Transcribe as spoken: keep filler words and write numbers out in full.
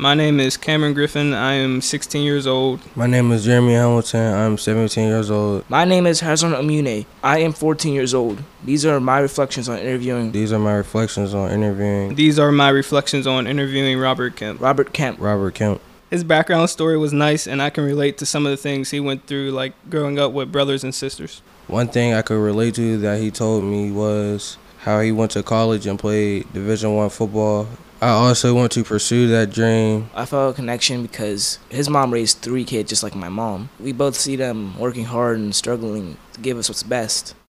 My name is Cameron Griffin. I am sixteen years old. My name is Jeremy Hamilton. I'm seventeen years old. My name is Hazan Amune. I am fourteen years old. These are my reflections on interviewing These are my reflections on interviewing These are my reflections on interviewing Robert Kemp. Robert Kemp. Robert Kemp. His background story was nice, and I can relate to some of the things he went through, like growing up with brothers and sisters. One thing I could relate to that he told me was how he went to college and played Division One football. I also want to pursue that dream. I felt a connection because his mom raised three kids just like my mom. We both see them working hard and struggling to give us what's best.